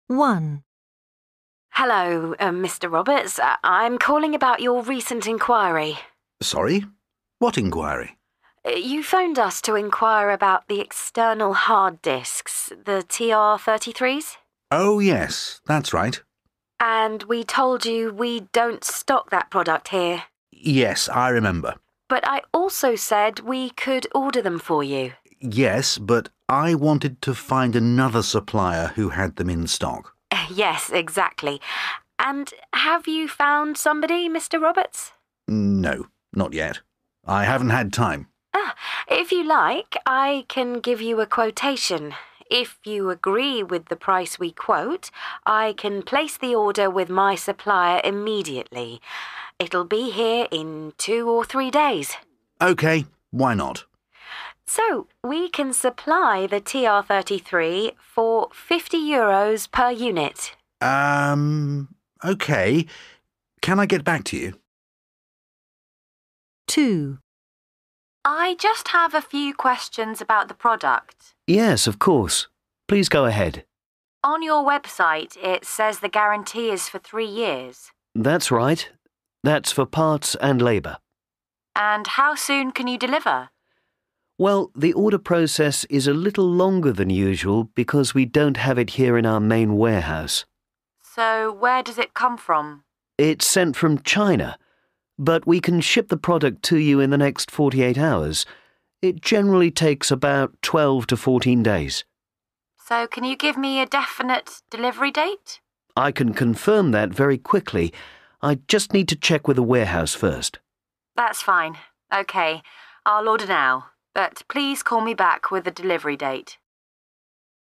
1, Hello, Mr. Roberts. I'm calling about your recent inquiry. Sorry? What inquiry? You phoned us to inquire about the external hard disks, the TR-33s? Oh, yes, that's right. And we told you we don't stock that product here. Yes, I remember. But I also said we could order them for you. Yes, but I wanted to find another supplier who had them in stock. Yes, exactly. And have you found somebody, Mr. Roberts? No, not yet. I haven't had time. If you like, I can give you a quotation. If you agree with the price we quote, I can place the order with my supplier immediately. It'll be here in 2 or 3 days. OK, why not? So, we can supply the TR-33 for €50 per unit. OK. Can I get back to you? 2, I just have a few questions about the product. Yes, of course. Please go ahead. On your website, it says the guarantee is for 3 years. That's right. That's for parts and labour. And how soon can you deliver? Well, the order process is a little longer than usual because we don't have it here in our main warehouse. So, where does it come from? It's sent from China, but we can ship the product to you in the next 48 hours. It generally takes about 12 to 14 days. So, can you give me a definite delivery date? I can confirm that very quickly. I just need to check with the warehouse first. That's fine. OK, I'll order now. But please call me back with a delivery date.